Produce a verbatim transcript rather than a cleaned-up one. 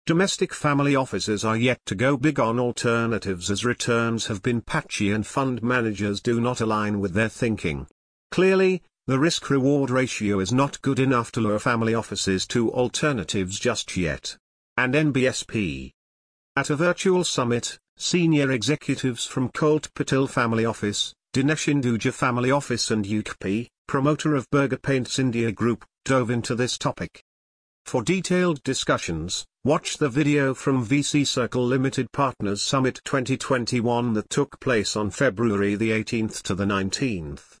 Domestic family offices are yet to go big on alternatives as returns have been patchy and fund managers do not align with their thinking. Clearly, the risk-reward ratio is not good enough to lure family offices to alternatives just yet. And N B S P. At a virtual summit, senior executives from Colt Patil Family Office, Dinesh Hinduja Family Office and U K P, promoter of Burger Paints India Group, dove into this topic. For detailed discussions, watch the video from V C Circle Limited Partners Summit twenty twenty-one that took place on February the eighteenth to the nineteenth.